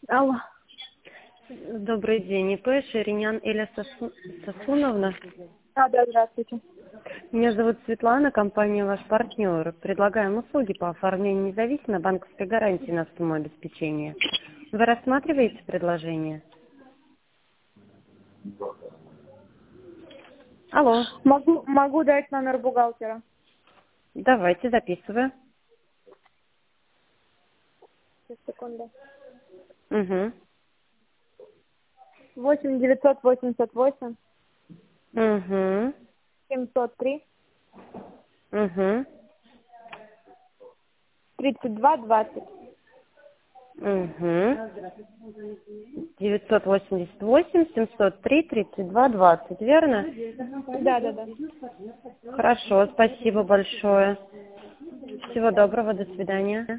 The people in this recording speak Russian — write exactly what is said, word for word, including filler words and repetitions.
Алло. Добрый день, ИП Ширинян Эля Сосу- Сосуновна. А, да, здравствуйте. Меня зовут Светлана, компания «Ваш партнер». Предлагаем услуги по оформлению независимой банковской гарантии на сумму обеспечения. Вы рассматриваете предложение? Алло, Могу, могу дать номер бухгалтера. давайте, записываю. Сейчас, секунду. Угу, восемь девятьсот восемьдесят восемь угу, семьсот три угу, тридцать два двадцать. угу. девятьсот восемьдесят восемь семьсот три тридцать два двадцать, верно? Да, да, да. Хорошо, спасибо большое. Всего доброго, до свидания.